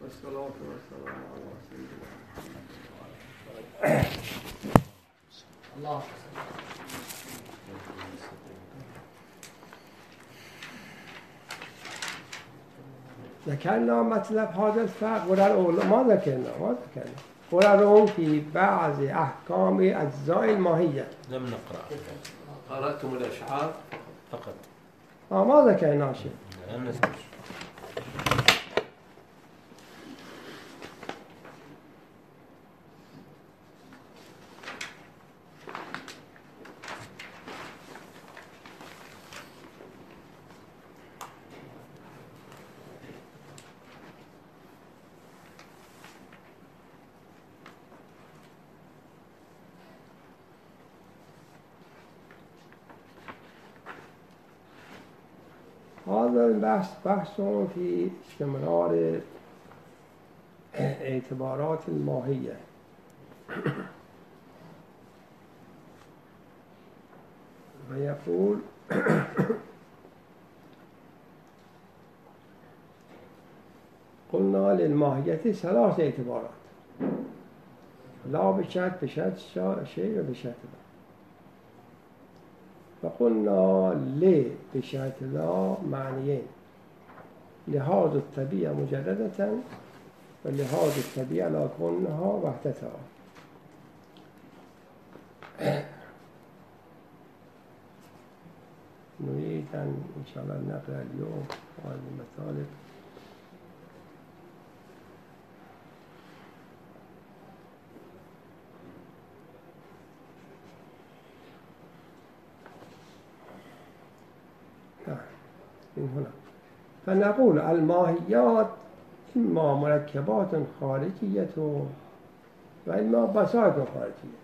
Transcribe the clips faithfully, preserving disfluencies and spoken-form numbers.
والصلاة والسلام على سيدنا محمد الله. ذكرنا مطلب هذا الفرق ولا ما ذكرنا ما ذكرنا ورأهم في بعض أحكام أجزاء الماهية. لم نقرأ. قرأتم الأشعار فقط. آه ما ذكرنا شيء. لم نذكر. هذا البحث بحث في استمرار اعتبارات الماهية. ويقول قلنا للماهية ثلاث اعتبارات، لا بشرط بشرط شيء وبشرط لا. فقلنا لي بشرط لا معنيين، لهذا الطبيعة مجردة ولهذا الطبيعة لا كونها وحدتها. نريد أن إن شاء الله نقرأ اليوم هذه المطالب. من هنا فنقول الماهيات إما مركبات خارجية وإما بسائط خارجية.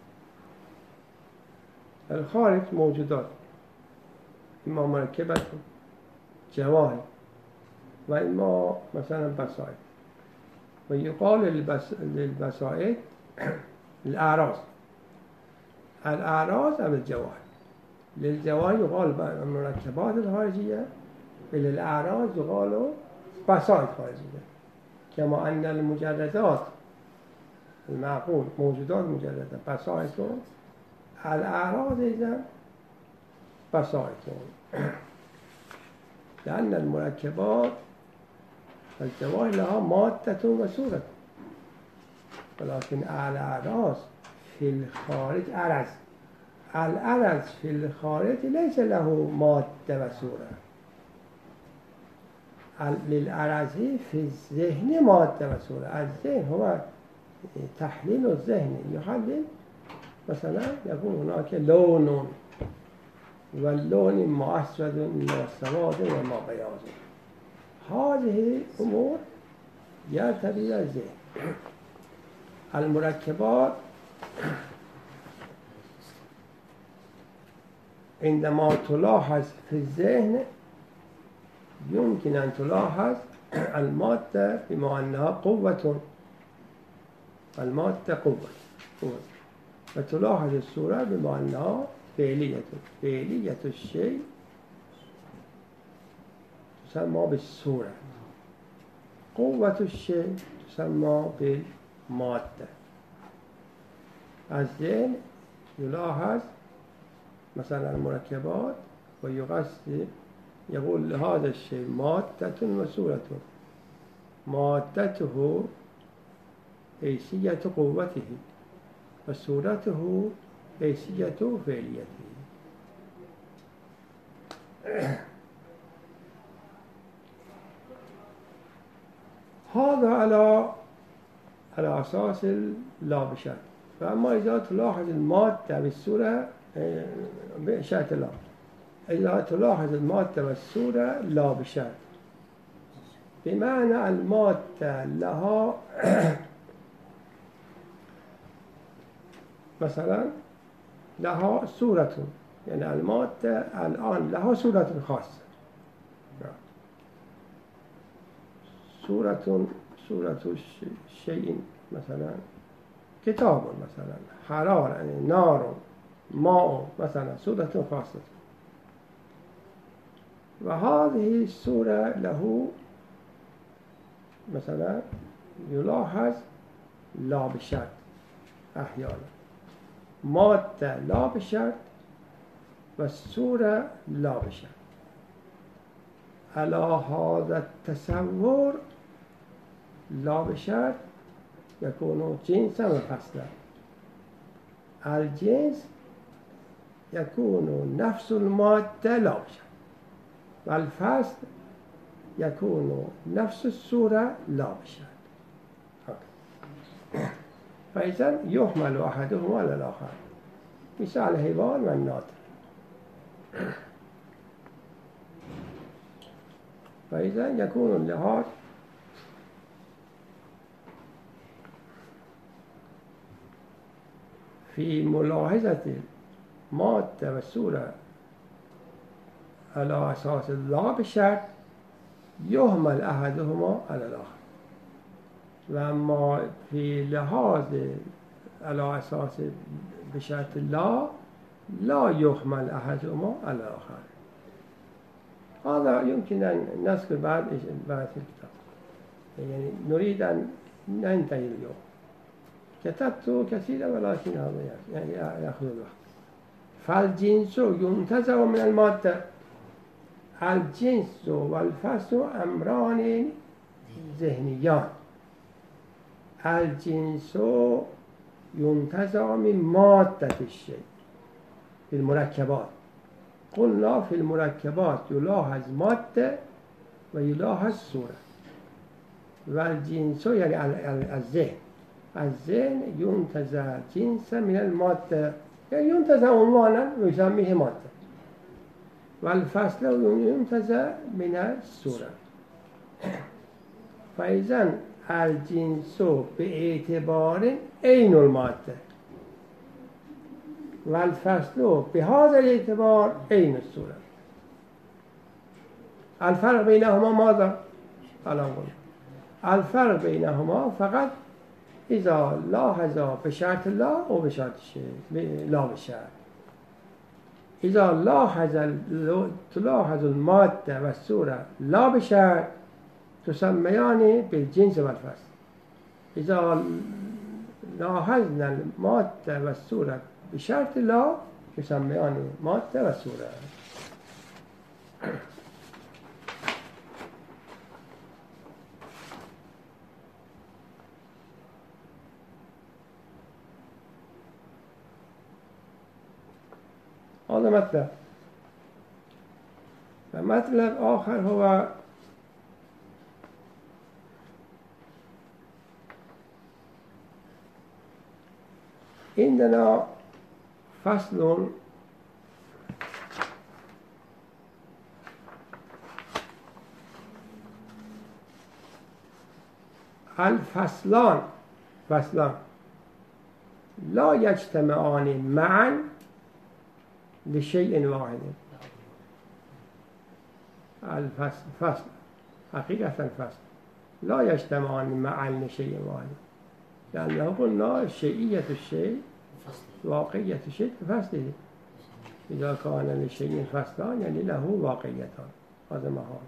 الخارج موجودات إما مركبة جواهر وإما مثلا بسائط. ويقال للبس... للبسائط الأعراض الأعراض أو الجواهر. للجواهر يقال المركبات الخارجية وللأعراض يقال بسائط خارجية. كما أن المجردات المعقول موجودات مجردة بسائط، الأعراض إذا بسائط، لأن المركبات الجواهر لها مادة وصورة، ولكن الأعراض في الخارج عرض. العرض في الخارج ليس له مادة وصورة. للعرض في الذهن مادة وصورة. الذهن هو تحليل الذهن، يحلل مثلا يقول هناك لون واللون ما أسود ما سواد وما بياض. هذه أمور يرتبط بالذهن. المركبات عندما تلاحظ في الذهن يمكن أن تلاحظ المادة بما أنها قوة. المادة قوة. قوة. وتلاحظ الصورة بما أنها فعلية. فعلية الشيء تسمى بالصورة. قوة الشيء تسمى بالمادة. الذهن يلاحظ مثلا المركبات ويقصد يقول هذا الشيء مادة وصورة. مادته حيثية قوته وصورته حيثية فعليته. هذا على على أساس لا بشرط. فأما إذا تلاحظ المادة بالصورة بشرط لا، إذا تلاحظ المادة والصورة لا بشرط، بمعنى المادة لها مثلا لها صورة، يعني المادة الآن لها صورة خاصة. صورة صورة شيء مثلا كتاب مثلا، حرارة يعني نار، ماء مثلا، صورة خاصة. وهذه الصورة له مثلا يلاحظ لا بشرط احيانا، ماده لا بشرط و صوره لا بشرط. على هذا التصور لا بشرط يكون جنسا و فصلا. الجنس يكون نفس المادة لا بشرط، والفصل يكون نفس الصورة لا بشرط. فإذا يحمل أحدهما على الآخر، مثال الحيوان والناطق. فإذا يكون اللحاظ في ملاحظة المادة والصورة على أساس لا بشرط يهمل أحدهما على الآخر، وأما في لحاظ على أساس بشرط لا لا يهمل أحدهما على الآخر. هذا يمكن أن نذكر بعد بعد في الكتاب، يعني نريد أن ننتهي اليوم. كتبت كثيرا ولكن هذا يعني يأخذ الوقت. فالجنس ينتزع من المادة. الجنس والفصل أمران ذهنيان. الجنس ينتزع من مادة الشيء في المركبات. قلنا في المركبات يلاحظ مادة ويلاحظ صورة. والجنس يعني الذهن، الذهن ينتزع جنس من المادة، يعني ينتزع عنوانا ويسميه مادة. والفصل ينتزع من الصورة. فإذا الجنس باعتبار عين المادة، والفصل بهذا الاعتبار عين الصورة. الفرق بينهما ماذا؟ الفرق بينهما فقط إذا لاحظ بشرط لا و بشرط الشيء لا بشرط. إذا لاحظ تلاحظ المادة والصورة لا بشرط تسميان بالجنس والفصل. إذا لاحظنا المادة والصورة بشرط لا يسميان مادة والصورة. هذا مطلب. ومطلب آخر هو عندنا فصل الفصلان فصلان لا يجتمعان معا لشيء واحد. الفصل فصل حقيقة الفصل لا يجتمعان معا لشيء واحد، لأنه قلنا شيئية الشيء واقعية الشيء فصله. إذا كان لشيء فصلان يعني له واقعيتان، هذا محال.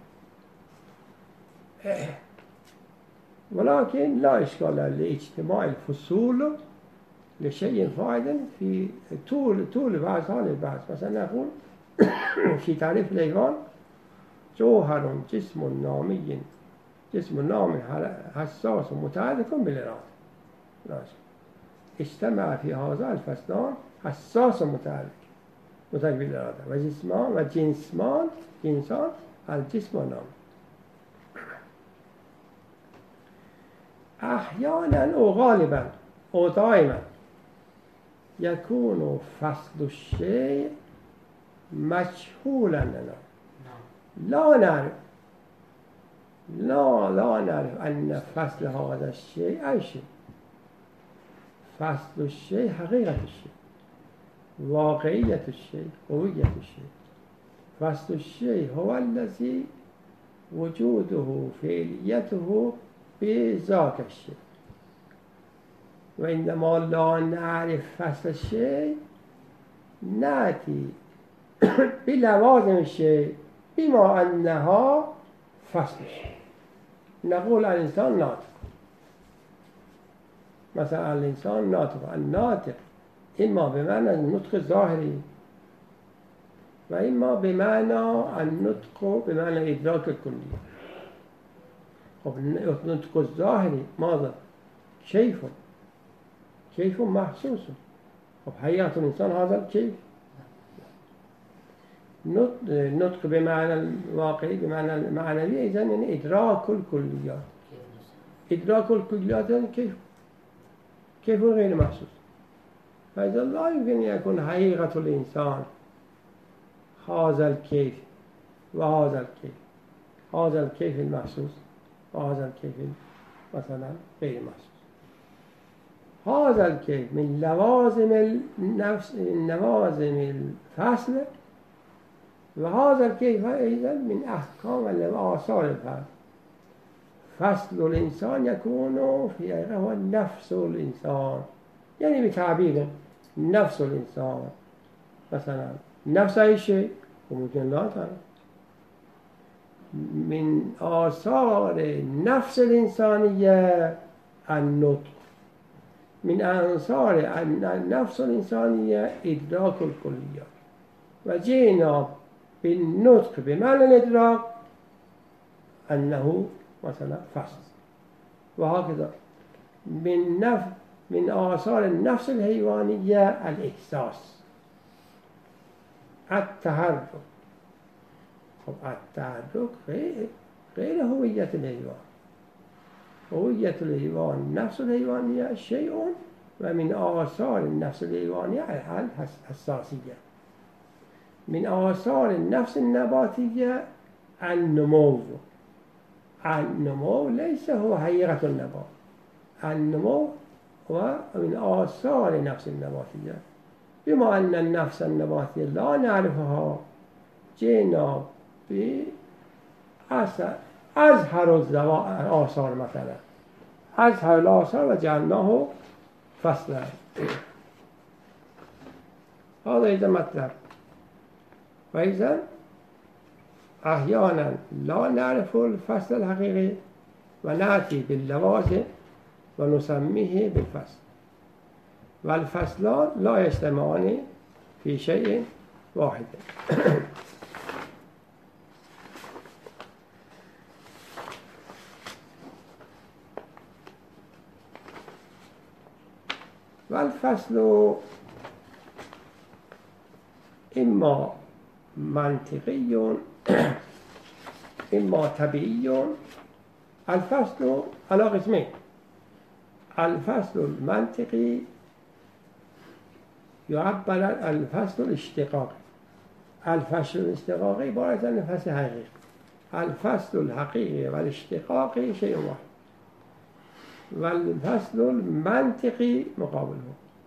ولكن لا إشكال لاجتماع الفصول لشيء فاعل في طول طول بعض هذه البحث. مثلا نقول في تعريف الحيوان: جوهر جسم نامي جسم نام حساس متحرك بالإرادة. اجتمع في هذا الفصلان حساس متحرك متحرك بالإرادة وجسمان وجنسمان جنسان الجسم والنام. أحيانا أو غالبا أو دائما يكون فصل الشيء مجهولا لنا، لا نعرف لا لا نعرف أن فصل هذا الشيء أي شيء. فصل الشيء حقيقة الشيء، واقعية الشيء، هوية الشيء. فصل الشيء هو الذي وجوده فعليته بذاك الشيء. وعندما لا نعرف فصل الشيء نأتي بلوازم الشيء بما أنها فصل الشيء. نقول الإنسان ناطق، مثلا الانسان ناطق، الناطق اما به معنی النطق ظاهری و اما به معنی النطق به معنی ادراک کلی. خب النطق الظاهری ماذا؟ کیف کیف محسوس. خب حقیقت الانسان هذا کیف. نطق به معنی واقعی به معنی معنوی ایضا یعنی ادراک الکلیات. ادراک الکلیات یعنی کیف كيف غير محسوس. فإذا لا يمكن أن يكون حقيقة الإنسان هذا الكيف وهذا الكيف، هذا الكيف المحسوس وهذا الكيف مثلا غير محسوس. هذا الكيف من لوازم النفس، من لوازم الفصل، وهذا الكيف أيضا من أحكام الآثار الفصل. فصل الإنسان يكون في هو نفس الإنسان، يعني بتعبير نفس الإنسان. مثلا نفس أي شيء وممكن لا تعرف. من آثار نفس الإنسانية النطق، من آثار النفس الإنسانية إدراك الكليات. وجينا بالنطق بمعنى الإدراك أنه مثلا فصل. وهكذا من نف من آثار النفس الحيوانية الإحساس، التحرك. خب التحرك غير غير هوية الحيوان. هوية الحيوان النفس الحيوانية شيء، ومن آثار النفس الحيوانية الحساسية. من آثار النفس النباتية النمو. النمو ليس هو حقيقة النبات، النمو هو من آثار النفس النباتية. بما أن النفس النباتية لا نعرفها، جئنا بأظهر الآثار، مثلا أظهر الآثار وجعلناه فصلا. هذا إذا مطلب. وإذا أحيانا لا نعرف الفصل الحقيقي ونأتي باللوازم ونسميه بالفصل، والفصلان لا يجتمعان في شيء واحد. والفصل إما منطقي إما طبيعي. الفصل على قسمين: الفصل المنطقي يعبر عن الفصل الاشتقاقي. الفصل الاشتقاقي عبارة عن الفصل الحقيقي. الفصل الحقيقي والاشتقاقي شيء واحد، والفصل المنطقي مقابله.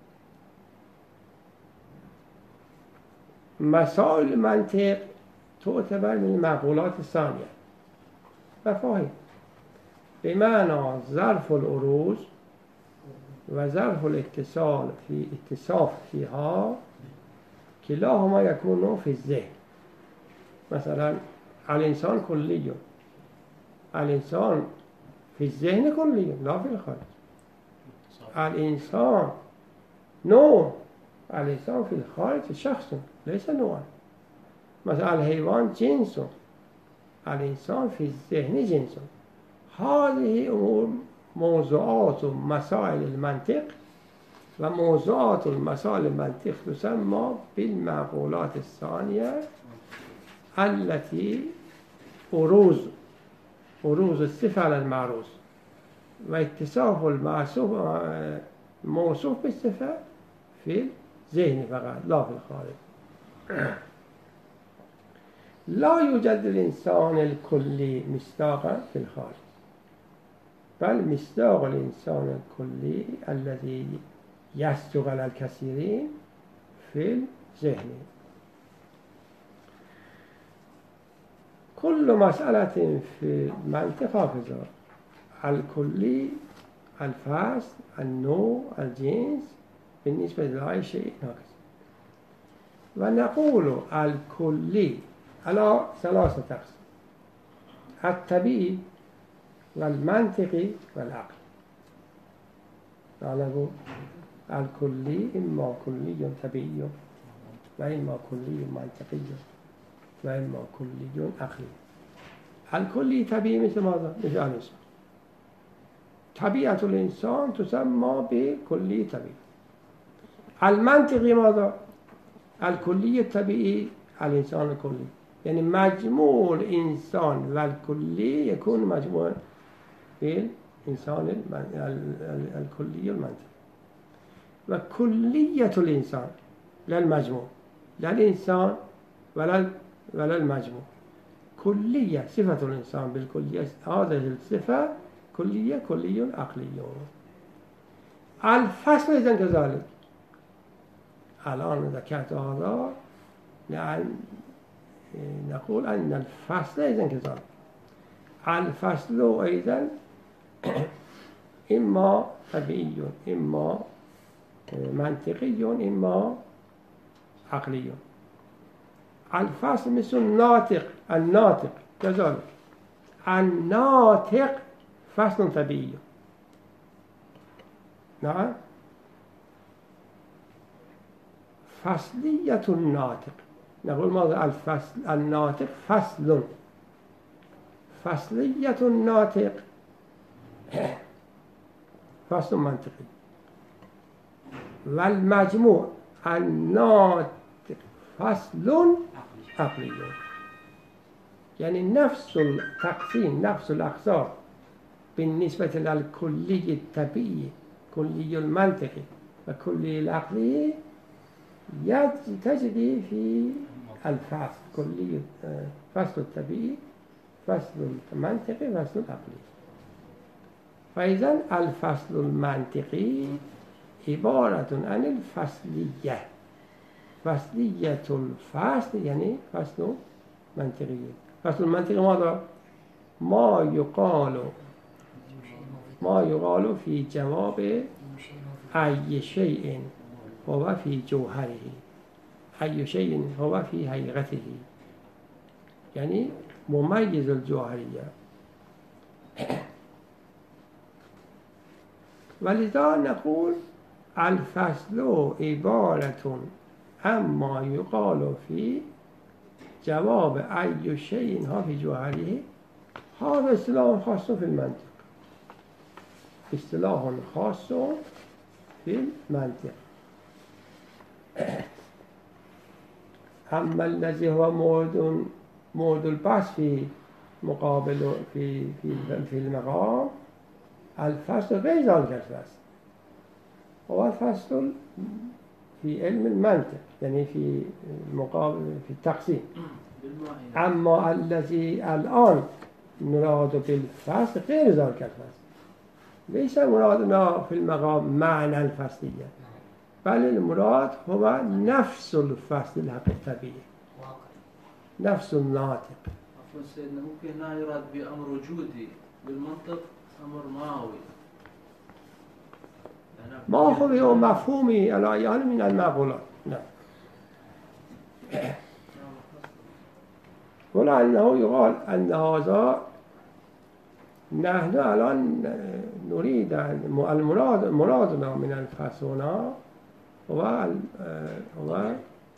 مسائل المنطق تعتبر من المعقولات الثانية. مفاهيم بمعنى ظرف الأروز وظرف الاتصال في اتصاف فيها كلاهما يكون في الذهن. مثلا الإنسان كلي، الإنسان في الذهن كلي لا في الخارج. الإنسان نوع، الإنسان في الخارج شخص ليس نوعا. مثلا الحيوان جنس، الإنسان في الذهن جنس. هذه أمور موضوعات مسائل المنطق، وموضوعات المسائل المنطق تسمى بالمعقولات الثانية التي أروز أروز الصفة على المعروز، واتصاف الموصوف موصوف بالصفة في الذهن فقط لا في الخارج. لا يوجد الإنسان الكلي مصداقا في الخارج، بل مصداق الإنسان الكلي الذي يصدق على الكثيرين في الذهن. كل مسألة في المنطق حافظة: الكلي، الفصل، النوع، الجنس بالنسبة لأي شيء هكذا. ونقول الكلي على ثلاثة أقسام: الطبيعي والمنطقي والعقلي. نقول الكلي إما كلي طبيعي وإما كلي منطقي وإما كلي عقلي. الكلي طبيعي مثل ماذا؟ مثل الإنسان. طبيعة الإنسان تسمى بكلي طبيعي. المنطقي ماذا؟ الكلي الطبيعي الإنسان الكلي، يعني مجموع الإنسان والكلي يكون مجموع بالإنسان الكلي المنطقي. وكلية الإنسان لا المجموع، لا الإنسان ولا ولا المجموع، كلية صفة الإنسان بالكلية، هذه الصفة كلية كلي عقلي. الفصل إذن كذلك. الآن ذكرت هذا لأن نقول أن الفصل إذن كذلك. الفصل أيضا إما طبيعي إما منطقي إما عقلي. الفصل مثل الناطق، الناطق كذلك. الناطق فصل طبيعي. نعم. فصلية الناطق، نقول ماذا؟ الفصل الناطق فصل. فصلية الناطق فصل منطقي. والمجموع الناطق فصل عقلي. يعني نفس التقسيم، نفس الأقسام بالنسبة للكلي الطبيعي، كلي المنطقي وكلي العقلي تجري في الفصل، كلي فصل الطبيعي، فصل المنطقي، فصل العقلي. فإذا الفصل المنطقي عبارة عن الفصلية. فصلية الفصل يعني فصل منطقي. فصل المنطقي ماذا؟ ما يقال ما يقال في جواب أي شيء هو في جوهره، أي شيء هو في حقيقته، يعني مميز الجوهرية. ولذا نقول الفصل عبارة عما يقال في جواب أي شيء هو في جوهره. هذا اصطلاح خاص في المنطق، اصطلاح خاص في المنطق. أما الذي هو مورد مورد البحث في مقابل في في في المقام، الفصل غير ذلك الفصل، هو الفصل في علم المنطق، يعني في مقابل في التقسيم. أما الذي الآن نراد بالفصل غير ذلك الفصل، ليس مرادنا في المقام معنى الفصلية، بل المراد هو نفس الفصل الطبيعي، نفس الناطق. عفوا سيدنا، ممكن لا يراد بأمر وجودي بالمنطق، أمر ماوي. ماهوي ومفهومي الآيان من المعقولات. نعم. ولا أنه يقال أن هذا نحن الآن نريد المراد مرادنا من الفصل هنا هو هو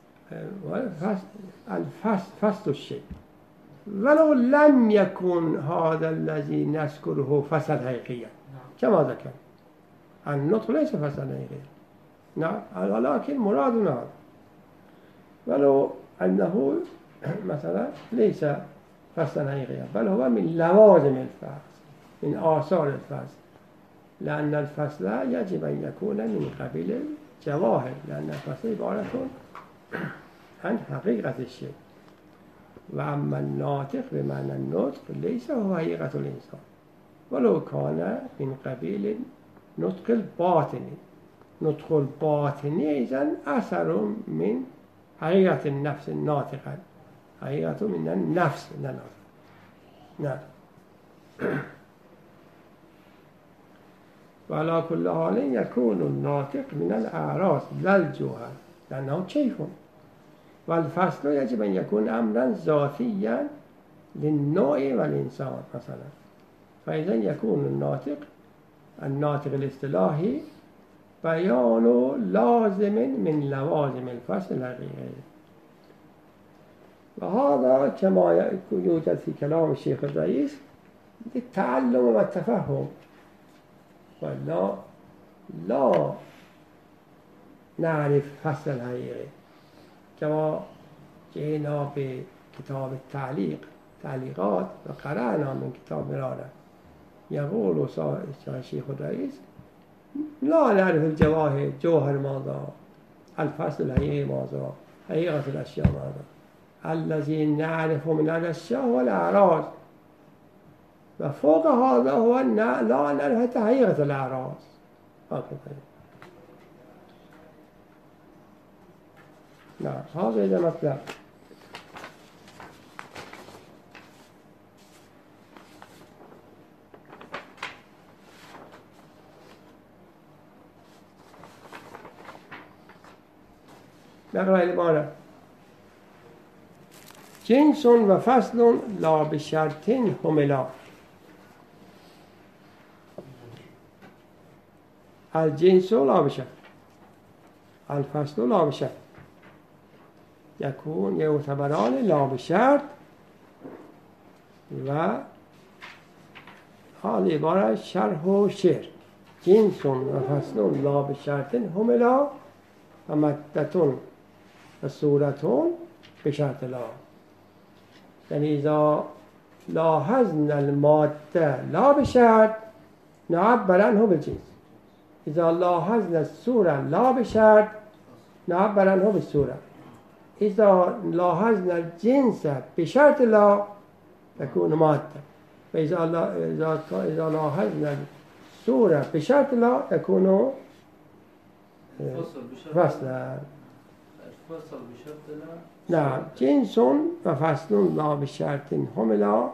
الفصل، فصل الشيء، ولو لم يكن هذا الذي نذكره فصل حقيقيا كما ذكر. النطق ليس فصل حقيقيا، نعم، ولكن مرادنا هذا، ولو أنه مثلا ليس فصلا حقيقيا، بل هو من لوازم الفصل، من آثار الفصل، لأن الفصل يجب أن يكون من قبيل الجواهر، لأن الفصل عبارة عن حقيقة الشيء. وأما الناطق بمعنى النطق ليس هو حقيقة الإنسان، ولو كان من قبيل نطق الباطني. نطق الباطني إذن أثر من حقيقة النفس الناطقة، حقيقة من النفس الناطقة. نعم. وعلى كل حال يكون الناطق من الأعراض لا الجوهر، لأنه كيف. والفصل يجب أن يكون أمرا ذاتيا للنوع والإنسان مثلا. فإذا يكون الناطق الناطق الاصطلاحي بیان لازم من لوازم الفصل الحقیقی و هذا كما يوجد في كلام الشيخ الرئيس للتعلم والتفهم ولا لا نعرف فصل الحقيقي كما جئنا بكتاب التعليق تعليقات وقرأنا من كتاب مرارة يقول الشيخ الرئيس لا نعرف الجواهر جوهر ماذا الفصل الحقيقي ماذا حقيقة الأشياء ماذا الذي نعرف من الأشياء هو الأعراض وفوق هذا هو لا نعرف حقيقة الأعراض هكذا. نعم هذا إذا مطلب نقرأ العبارة جنس وفصل لا بشرط هملا الجنس لا بشرط الفصل لا بشرط يكون يعتبران لا بشرط و هذه عبارة شرح و شعر جنس وفصل لا بشرط هملا ومدة وصورة بشرط لا يعني إذا لاحظنا المادة لا بشرط نعبر عنه بالجنس إذا لاحظنا الصورة لا بشرط نعبر عنه بالصورة إذا لاحظنا الجنس بشرط لا تكون مادة وإذا إذا إذا لاحظنا الصورة بشرط لا تكون فصلا فصل بشرط لا نعم جنس وفصل لا بشرط هملا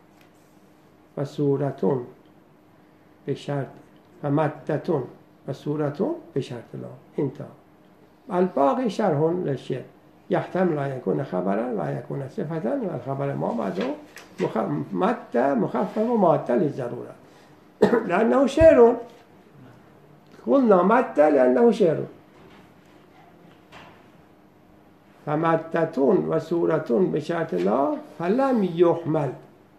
وصورة بشرط ومدة وصورة بشرط لا انتهى الباقي شرح للشيء يحتمل أن يكون خبرا وأن يكون صفة والخبر ما بعده مخ... مادة مخففة ومادة للضرورة لأنه شعر قلنا مادة لأنه شعر فمادة وصورة بشرط لا فلم يحمل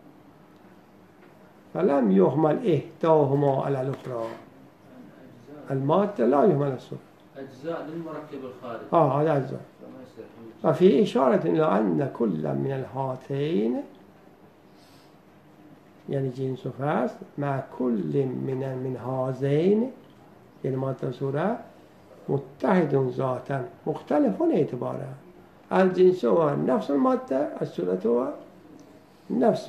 فلم يحمل إحداهما على الأخرى المادة لا يحمل الصورة أجزاء للمركب الخارجي آه هذا أجزاء وفي إشارة إلى أن كل من الهاتين يعني جنس فصل مع كل من من هذين يعني مادة وصورة متحد ذاتا مختلف اعتبارا الجنس هو نفس المادة الصورة هو نفس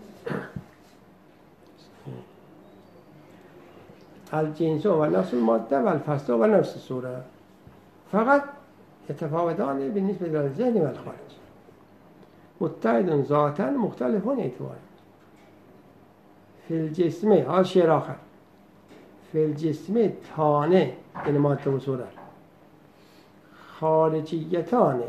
الجنس هو نفس المادة والفصل هو نفس الصورة فقط يتفاوتان بالنسبة إلى الذهن والخارج متحد ذاتا مختلف اعتبارا في الجسم هذا شيء آخر في الجسم تانه يعني مادة وصورة خارجيتان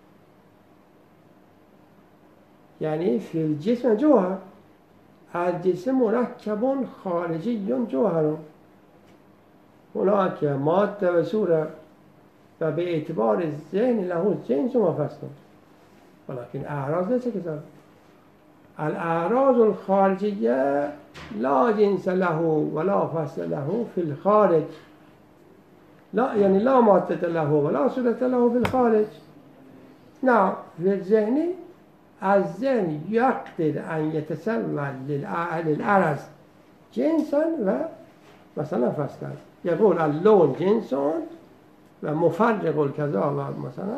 يعني في الجسم جوهر الجسم مركب خارجي جوهر هناك مادة وصورة و باعتبار الذهن له جنس وفصل ولكن أعراض ليس كذلك الأعراض الخارجية لا جنس له ولا فصل له في الخارج لا يعني لا مادة له ولا صورة له في الخارج نعم في الذهن الذهن يقدر أن يتسلل للأرض جنسا ومثلا فصلا يقول اللون جنس ومفرق الكذا مثلا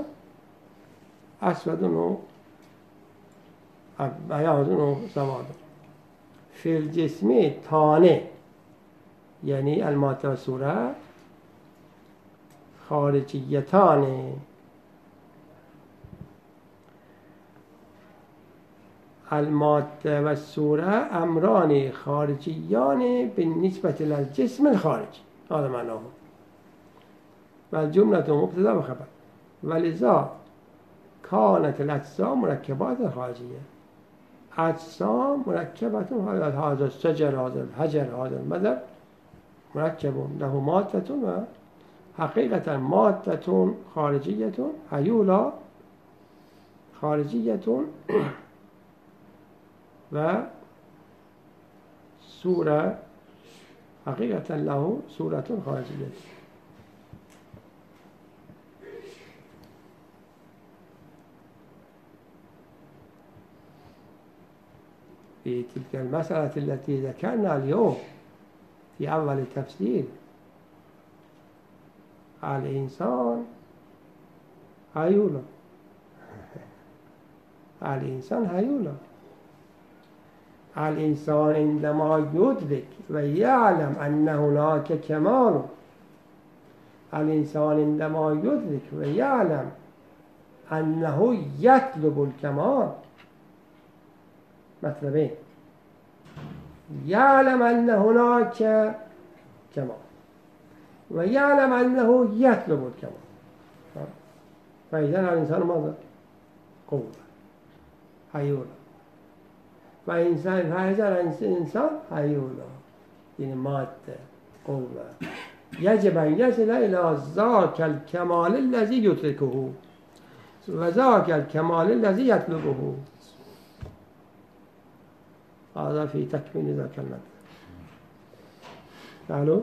أسود بياض سواد في الجسم تانه يعني المادة والصورة خارجيتان المادة والصورة أمران خارجيان بالنسبة للجسم الخارجي هذا معناه والجملة مبتدأ وخبر ولذا كانت الأجسام مركبات خارجية أجسام مركبة هذا الشجر هذا الحجر هذا المدر مركب له مادة حقیقتا مادة خارجیة هیولا خارجیة و صورة حقیقتا له صورة خارجیة. في تلك المسألة التي ذكرنا اليوم في أول التفسير الإنسان هيولا الإنسان هيولا الإنسان عندما يدرك ويعلم أن هناك كمال الإنسان عندما يدرك ويعلم أنه يطلب الكمال مطلبين يعلم أن هناك كمال ويعلم أنه يطلب الكمال فإذا الإنسان ماذا؟ قوة هيولا فإنسان فإذا الإنسان هيولا يعني مادة قوة يجب أن يصل إلى ذاك الكمال الذي يدركه وذاك الكمال الذي يطلبه. هذا في تكميل ذاك المثل. تعالوا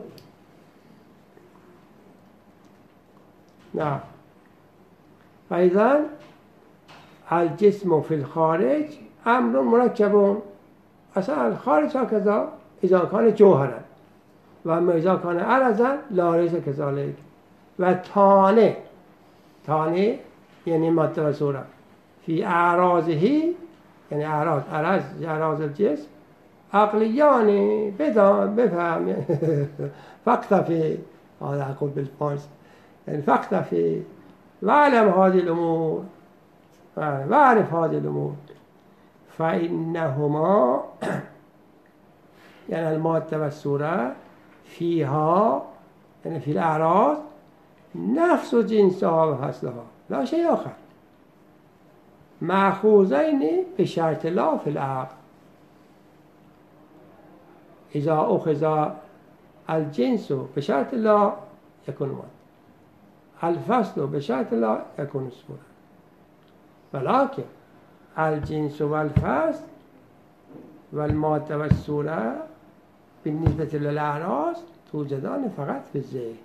نعم. فإذا الجسم في الخارج أمر مركب. أصلا الخارج هكذا إذا كان جوهرا وأما إذا كان عرضا لا ليس كذلك. وتانه تانه يعني مادة وصورة في أعراضه يعني أعراض أعراض أعراض الجسم عقليان بدان بفهم فاكتفي هذا أقول بالفارس يعني فاكتفي واعلم هذه الأمور واعرف هذه الأمور فإنهما يعني المادة والصورة فيها يعني في الأعراض نفس جنسها وفصلها لا شيء آخر مأخوذين بشرط لا في العقل. إذا أخذ الجنس بشرط لا يكون مادة الفصل بشرط لا يكون الصورة. ولكن الجنس والفصل والمادة والصورة بالنسبة للأعراض توجدان فقط في الذهن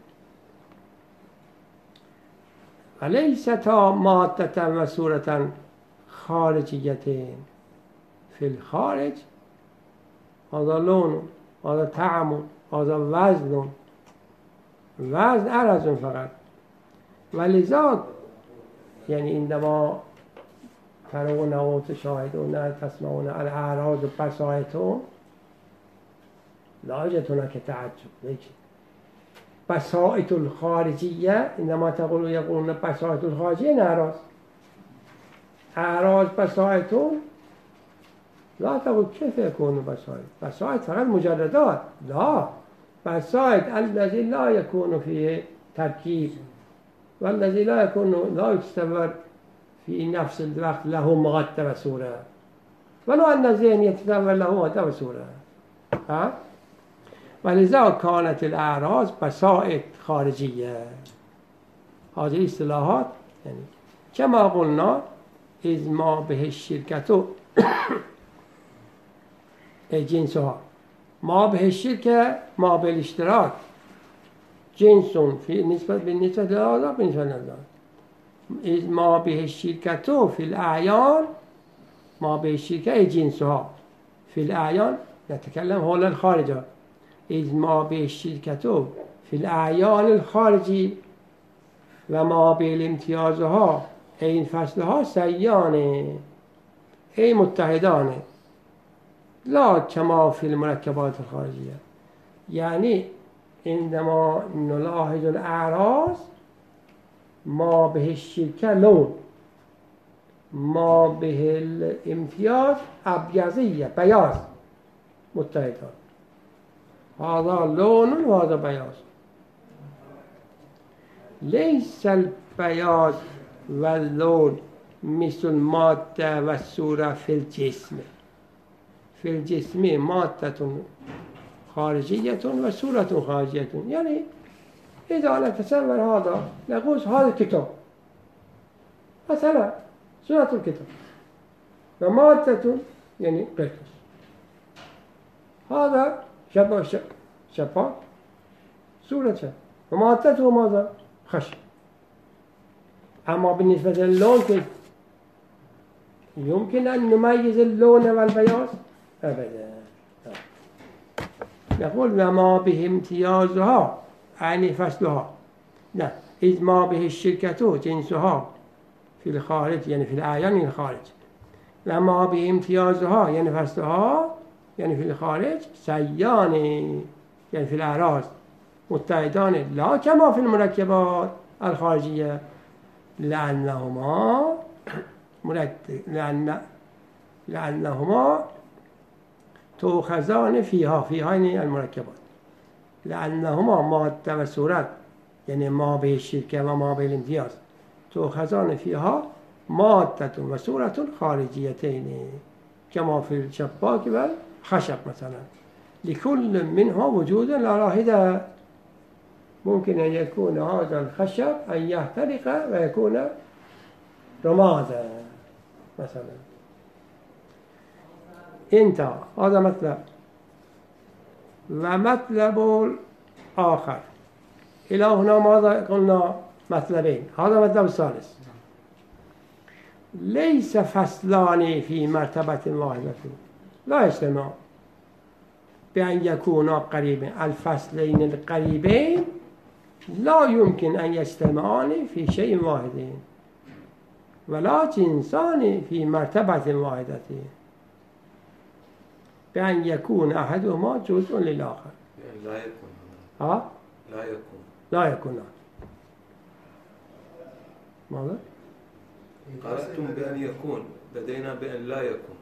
وليستا مادة وصورة خارجيتين. في الخارج هذا لون هذا طعم هذا وزن وزن عرض فقط. ولذا يعني عندما ترون وتشاهدون تسمعون الأعراض بصائرهم لا يوجد هناك تعجب. ليش؟ بصائر الخارجية عندما تقول يقولون بصائر الخارجية أعراض أعراض بصائر لا تقول كيف يكون بصائر بصائر فقط مجردات. لا بصائر الذي لا يكون فيه تركيب والذي لا يكون لا يتصور في نفس الوقت له مادة وصورة ولو أن الذهن يتصور له مادة وصورة. ها ولذا كانت الأعراض بصائر خارجية. هذه اصطلاحات يعني كما قلنا إذ ما به الشركة جنسها ما به الشركة ما به الاشتراك جنس في نسبة بالنسبة لهذا بالنسبة لهذا. إذ ما به الشركة في الأعيان ما به الشركة جنسها في الأعيان نتكلم هنا الخارجة. إذ ما به الشركة في الأعيان الخارجي وما به الامتيازها این فصلها سیانه ای متحدانه لا كما في المركبات الخارجية. يعني عندما نلاحظ الأعراض ما به الشركة لون ما به الامتياز أبيضية بياض متحدان هذا لون وهذا بياض. ليس البياض واللون مثل المادة والصورة في الجسم. في الجسم مادة خارجية وصورة خارجية. يعني إذا نتصور هذا نقول هذا الكتاب مثلا سورة الكتاب ومادة يعني قرطاس هذا شبه شفاف سورة شفاف ومادته ماذا؟ خشب. أما بالنسبة للون كيف؟ يمكن أن نميز اللون والبياض؟ أبدا. نقول وما به امتيازها يعني فصلها لا إذ ما به الشركة جنسها في الخارج يعني في الأعيان الخارج وما به امتيازها يعني فصلها يعني في الخارج سيان يعني في الأعراض متحدان لا كما في المركبات الخارجية لأنهما مرتب لأن لأنهما تؤخذان فيها فيها يعني المركبات لأنهما مادة و صورت يعني ما به الشركة و ما به الامتياز تؤخذان فيها مادة و صورة خارجيتين كما في الشباك والخشب مثلا لكل منها وجود لا راهدة ممكن أن يكون هذا الخشب أن يحترق ويكون رمادا مثلا انتهى هذا مطلب ومطلب آخر إلى هنا ماذا قلنا مطلبين هذا مطلب الثالث ليس فصلان في مرتبة واحدة لا يجتمع بأن يكونا قريبين الفصلين القريبين لا يمكن أن يجتمعان في شيء واحد ولا جنسان في مرتبة واحدة بأن يكون أحدهما جزء للآخر لا يكون ها؟ لا يكون لا يكون ماذا؟ قرأتم بأن يكون بدينا بأن لا يكون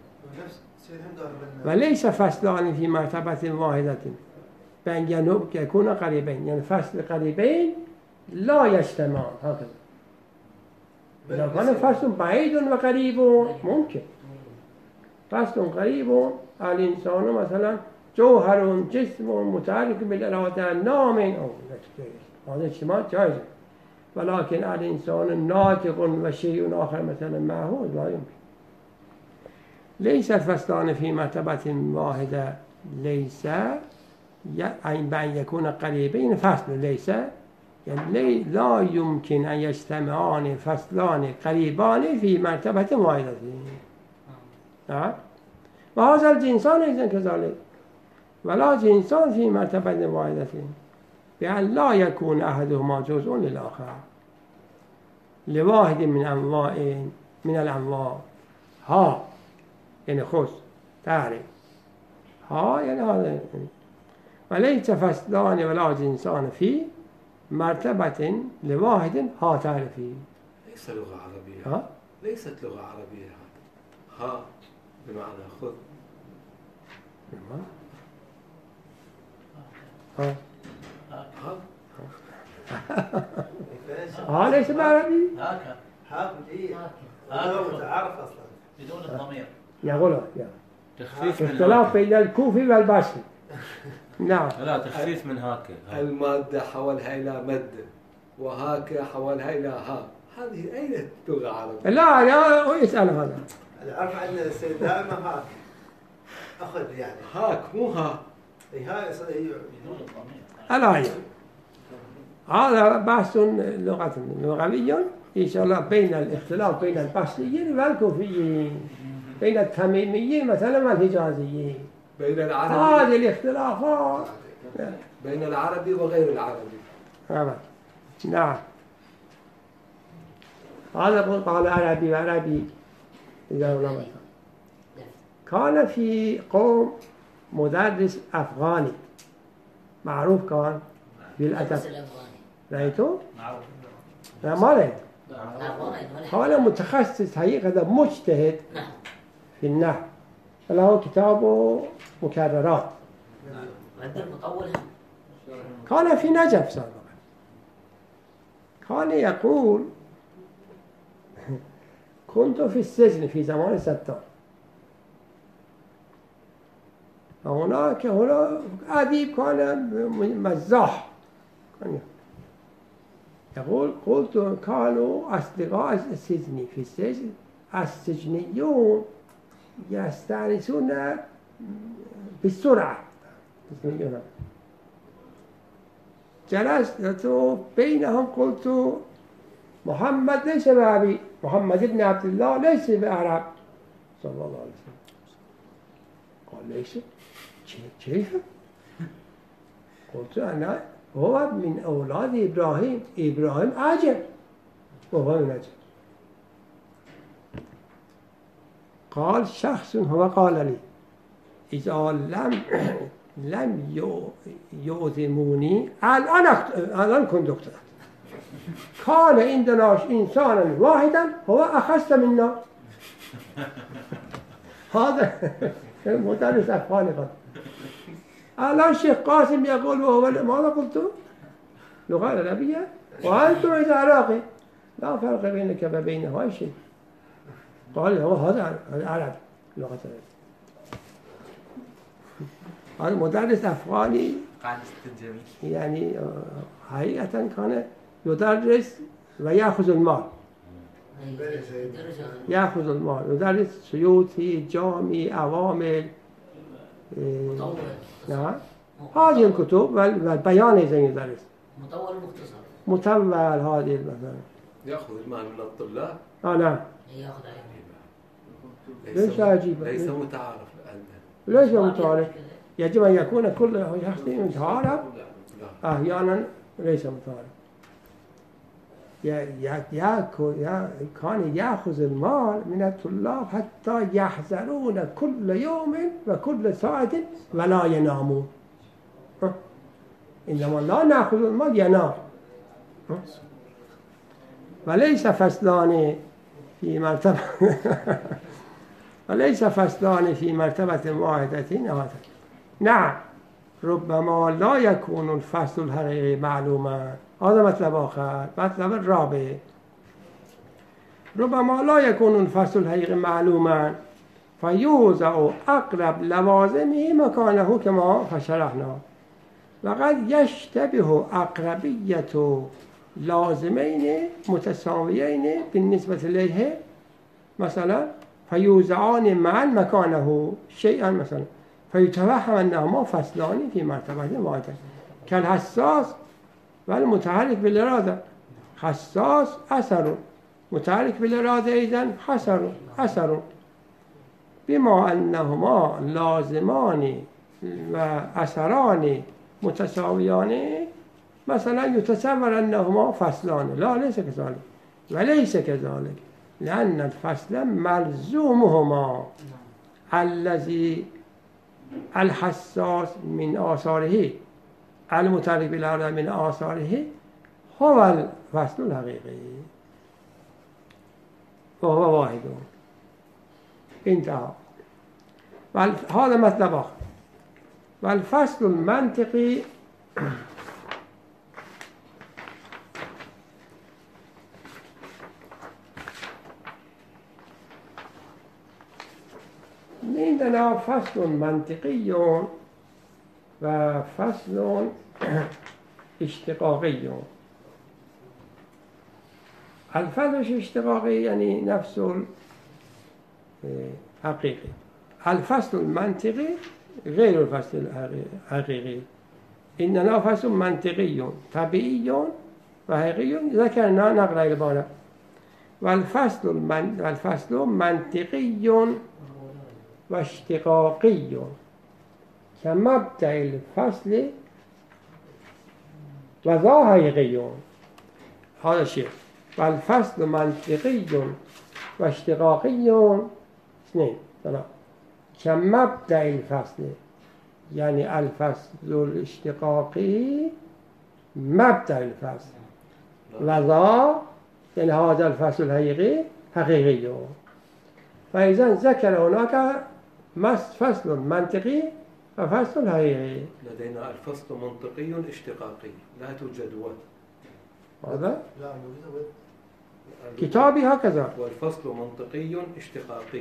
وليس فصلان في مرتبة واحدة بأن يكون قريبين يعني فصل قريبين لا يجتمعان هكذا إذا كان فصل بعيد وقريب ممكن فصل قريب الإنسان مثلا جوهر جسم متعلق بالإرادة نام أو هذا اجتماع جائز ولكن الإنسان ناطق وشيء آخر مثلا معه لا يمكن ليس الفصلان في مرتبة واحدة ليس بأن يكون قريبين فصل ليس يعني لا يمكن أن يجتمعان فصلان قريبان في مرتبة واحدة نعم وهذا الجنسان إذن كذلك ولا جنسان في مرتبة واحدة بأن لا يكون أحدهما جزء للآخر لواحد من أنواع من الأنواع ها يعني خص تعرف ها يعني هذا وليس فصلان ولا جنسان في مرتبة لواحد ها تعرفي ليس لغة عربية ها ليست لغة عربية هذا ها بمعنى خذ ها ها ها ليس بعربي هاكا هاك ايه هاك هذا متعارف اصلا بدون الضمير يقول يا تخفيف من اختلاف هاكي. بين الكوفي والبصري نعم لا تخفيف من هاكي المادة حولها إلى مد وهاك حولها إلى ها هذه أين لغة عربية لا لا يسأل هذا العرف عندنا السيد دائما هاك اخذ يعني هاك مو ها اي هاي اصلا هي بدون الضمير الآية هذا بحث لغة لغوي إن شاء الله بين الاختلاف بين البصريين والكوفيين بين التميميين مثلا والحجازيين بين العربي هذه الاختلافات بين العربي وغير العربي هذا نعم هذا قال عربي وعربي إذا هنا كان في قوم مدرس أفغاني معروف كان بالأدب رأيته؟ معروف لا ما رأيت كان متخصص حقيقة مجتهد في النحو له كتاب مكررات كان في نجف سابقا كان يقول كنت في السجن في زمان ستار هناك هنا أديب كان مزاح يقول قلت كانوا أصدقاء السجن في السجن السجنيون يستأنسون بالسرعة. جلست بينهم قلت محمد ليس بأبي، محمد بن عبد الله ليس بأعرب صلى الله عليه وسلم. قال ليس كيف؟ قلت أنا هو من أولاد إبراهيم، إبراهيم عجب وهو من عجب. قال شخص هو قال لي إذا لم لم يؤذموني الآن الآن كنت دكتور كان عندنا إنسانا واحدا هو أخذت منا. هذا مدرس أفغاني قال. الآن الشيخ قاسم يقول وهو ماذا قلت؟ لغة العربية وأنتم إذا عراقي لا فرق بينك وبين هاي شيء. قال هو هذا العرب لغة العرب. هذا مدرس أفغاني يعني حقيقة كان يدرس ويأخذ المال، يأخذ المال، يدرس سيوطي، جامي، عوامل، نعم هذه الكتب والبيان إذا يدرس مطول مختصر مطول هذه مثلا يأخذ المال من الطلاب. آه نعم يأخذ ليس عجيبا، ليس متعارف عندنا، ليس متعارف. يجب أن يكون كل شخص متعارف، أحيانا ليس متعارف. كان يأخذ المال من الطلاب حتى يحذرون كل يوم وكل ساعة ولا ينامون. إنما لا نأخذ المال ينام. وليس فصلان في مرتبة وليس فصلان في مرتبة واحدة هذا. نعم ربما لا يكون الفصل الحقيقي معلوما. هذا مطلب آخر. مطلب الرابع ربما لا يكون الفصل الحقيقي معلوما فيوضع أقرب لوازمه مكانه كما فشرحنا. وقد يشتبه أقربية لازمين متساويين بالنسبة إليه مثلا فيوضعان معا مكانه شيئا مثلا فيتوهم أنهما فصلان في مرتبة واحدة كالحساس والمتحرك بالإرادة. حساس أثر، متحرك بالإرادة إذن حسر أثر، بما أنهما لازمان وأثران متساويان مثلا يتصور أنهما فصلان. لا ليس كذلك، وليس كذلك لأن الفصل ملزومهما الذي الحساس من آثاره المتحرك بالإرادة من آثاره هو الفصل الحقيقي وهو واحد. انتهى. هذا مطلب آخر. والفصل المنطقي عندنا فصل منطقي وفصل اشتقاقي. الفصل الاشتقاقي يعني نفس الحقيقي. الفصل المنطقي غير الفصل الحقيقي. إننا فصل منطقي طبيعي وحقيقي ذكرنا نقرأ البارة. والفصل المن... والفصل منطقي واشتقاقي كمبدأ الفصل وذا حقيقي. هذا الشيء. والفصل منطقي واشتقاقي اثنين ثلاثة كمبدأ الفصل يعني الفصل الاشتقاقي مبدأ الفصل وذا يعني هذا الفصل الحقيقي حقيقي. فإذا ذكر هناك فصل منطقي وفصل حقيقي. لدينا الفصل منطقي اشتقاقي لا توجد ود. هذا لا يوجد ود. كتابي هكذا. والفصل منطقي اشتقاقي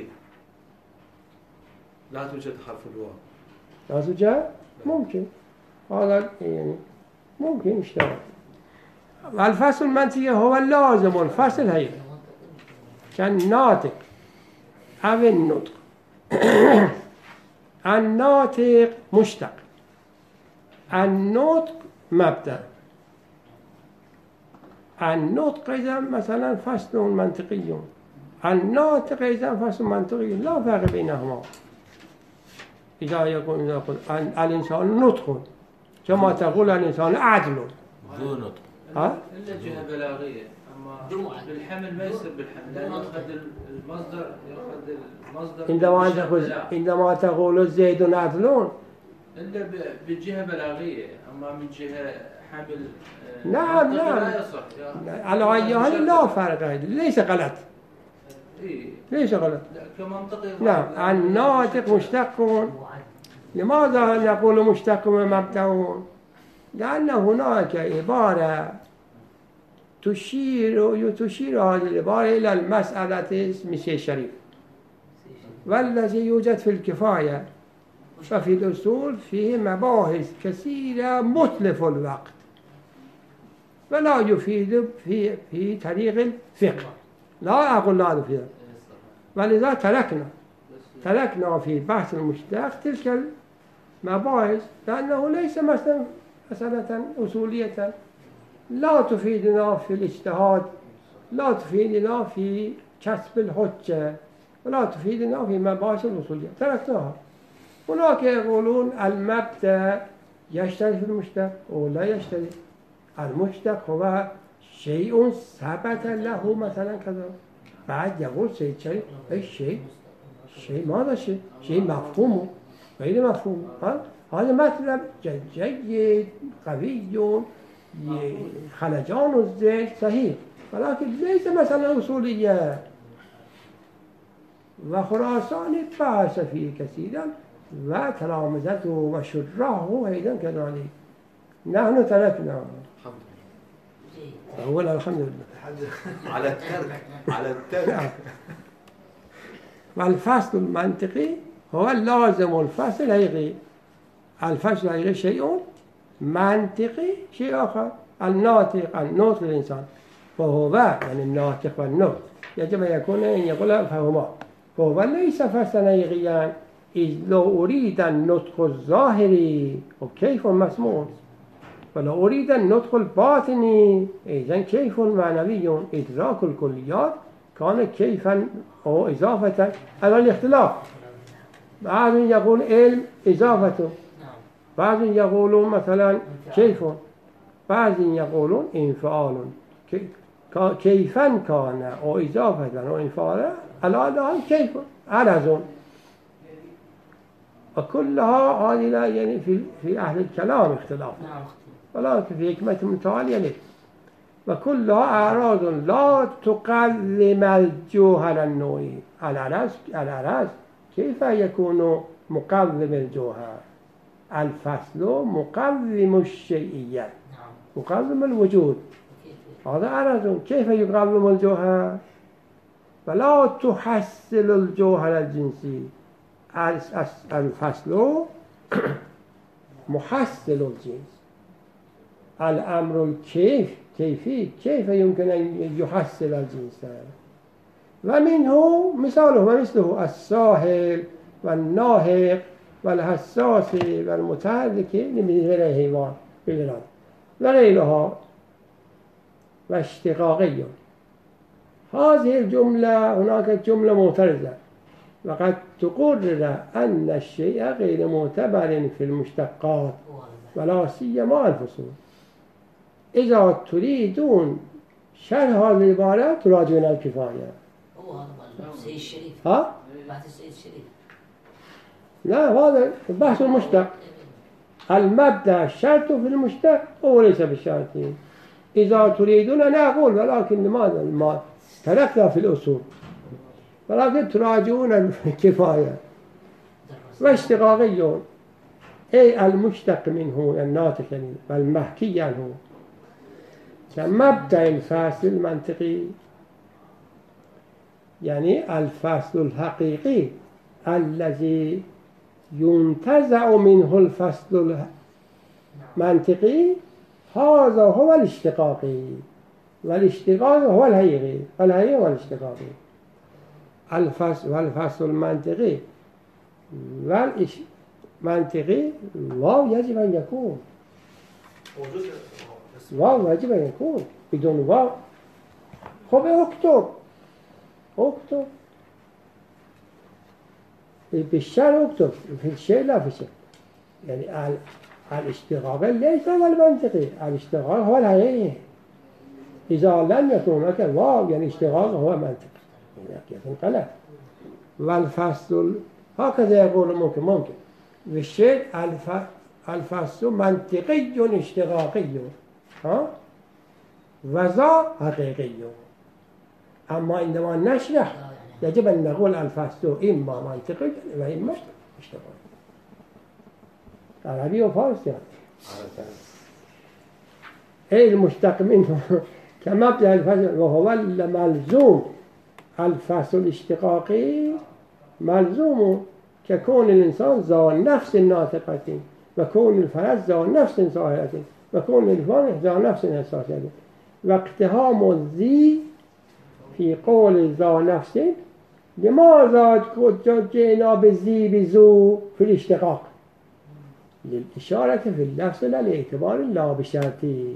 لا توجد حرف الواو. لا توجد؟ ممكن. هذا يعني ممكن اشتغل. والفصل المنطقي هو اللازم والفصل هي كالناطق أو النطق. الناطق مشتق، النطق مبدأ. النطق إذا مثلا فصل منطقي، الناطق إذا فصل منطقي، لا فرق بينهما. إذا يقول, يقول الإنسان نطق كما تقول الإنسان عدل ذو نطق، ها؟ إلا جهة بلاغية، أما بالحمل ما يصير بالحمل لأنه يأخذ المصدر يأخذ المصدر عندما تقول عندما تقول زيد عدل إلا بجهة بلغية، أما من جهة حمل نعم نعم لا يصح. على أي حال لا فرق، ليس غلط. إيه؟ ليس غلط. كمنطقي. نعم الناطق مشتق. لماذا نقول مشتق ومبدأ؟ لأن هناك عبارة تشير تشير هذه العبارة إلى المسألة اسم شيء شريف، والذي يوجد في الكفاية ففي الأصول فيه مباحث كثيرة متلف الوقت ولا يفيد في في طريق الفقه، لا أقول لا يفيد، ولذا تركنا تركنا في بحث المشتق تلك المباحث لأنه ليس مثلا مسألة أصولية لا تفيدنا في الاجتهاد، لا تفيدنا في كسب الحجة، ولا تفيدنا في مباحث الأصولية، تركناها. هناك يقولون المبدأ يشترك في المشتق أو لا يشترك. المشتق هو شيء ثبت له مثلا كذا، بعد يقول شيء شيء أي شيء شيء ماذا شيء شيء مفهوم غير مفهوم. هذا مطلب جيد قوي خلجان الذهن صحيح، ولكن ليس مثلا أصولية. وخراسان بحث فيه كثيرا وتلامذته وشرحه أيضا كذلك. نحن تركنا أولا الحمد لله على الترك على الترك. والفصل المنطقي هو اللازم والفصل الحقيقي. الفصل الحقيقي شيء منطقي شيء آخر. الناطق النطق الإنسان فهو يعني الناطق والنطق يجب أن يكون إن يقول فهما، فهو ليس فصلا حقيقيا إذ لو أريد النطق الظاهري وكيف مسموع، ولو أريد النطق الباطني إذن كيف معنوي إدراك الكليات كان كيفا أو إضافة على الاختلاف. بعض يقول علم إضافة، بعض يقولون مثلا كيف، بعض يقولون انفعال، كيفا كان أو إضافة أو انفعالا الآن كيف عرض. وكلها هذه يعني في في أهل الكلام اختلاف، ولكن في حكمة متعالية ليه. وكلها أعراض لا تقلم الجوهر النوعي. العرض العرض كيف يكون مقلم الجوهر؟ الفصل مقلم الشيئية، مقلم الوجود، هذا عرض. كيف يقلم الجوهر؟ فلا تحصل الجوهر الجنسي. الفصل محصل الجنس. الأمر الكيف كيفي كيف يمكن أن يحصل الجنس؟ ومنه مثاله ومثله الساهل والناهق والحساس والمتحرك لمثل الحيوان بالغرض وغيرها واشتقاقي. هذه الجملة هناك جملة معترضة، وقد تقرر أن الشيء غير معتبر في المشتقات ولا سيما الفصول. إذا تريدون شرح هذه العبارة تراجعون الكفاية. هو هذا السيد الشريف. ها؟ بحث السيد الشريف. لا هذا بحث المشتق. المبدأ الشرط في المشتق هو ليس بالشرط. إذا تريدون أنا أقول ولكن لماذا ما تركنا في الأصول، ولكن تراجعون الكفاية. واشتقاقي أي المشتق منه الناطق والمحكي عنه كمبدأ الفصل المنطقي، يعني الفصل الحقيقي الذي ينتزع منه الفصل المنطقي، هذا هو الاشتقاقي والاشتقاق هو الحقيقي والحقيقي هو الاشتقاقي. الفصل والفصل المنطقي والمنطقي واو يجب أن يكون واو يجب أن يكون بدون واو. خب اكتب اكتب بالشعر اكتب في الشيء لا في الشيء. يعني الاشتقاق ليس هو المنطقي، الاشتقاق هو الحقيقي. إذا لم يكن هناك واو يعني اشتقاق هو منطقي يكون غلط. والفصل هكذا يقول ممكن ممكن بالشيء الفصل منطقي اشتقاقي ها وذا حقيقي. أما عندما نشرح يجب أن نقول الفصل إما منطقي وإما اشتقاقي. عربي وفارسي أي المشتق منه كمبدأ الفصل وهو الملزوم. الفصل الاشتقاقي ملزوم ككون الإنسان ذا نفس ناطقة وكون الفرس ذا نفس صاحبة وكون الفان ذا نفس إحساسية واقتهام الذي في قول ذا نفس. لماذا جئنا بالذي بذو في الاشتقاق؟ للإشارة في اللفظ للاعتبار لا بشرطي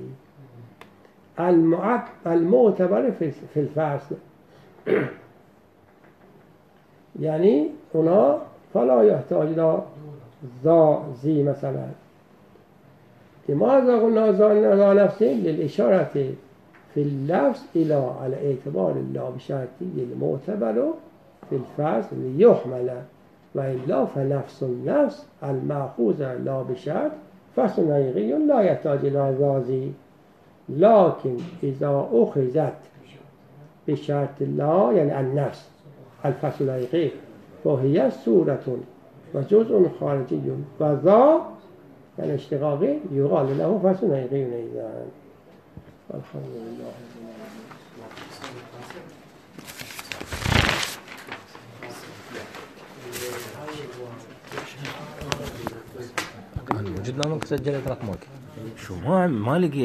المعتبر في الفصل. يعني هنا فلا يحتاج إلى ذا ذي مثلا. لماذا قلنا ذا نفس؟ للإشارة في اللفظ إلى على اعتبار الله بشرطي المعتبر في الفصل ليحمل، وإلا فنفس النفس المأخوذة لا بشرط فصل حقيقي لا يحتاج إلى ذا ذي. لكن إذا أخذت بشرط الله يعني النفس الفصل الحقيقي وهي صورة وجزء خارجي وذا يعني اشتقاقي يقال له فصل حقيقي أيضا. الحمد لله. وجدنا منك سجلت رقمك شو ما ما لقيت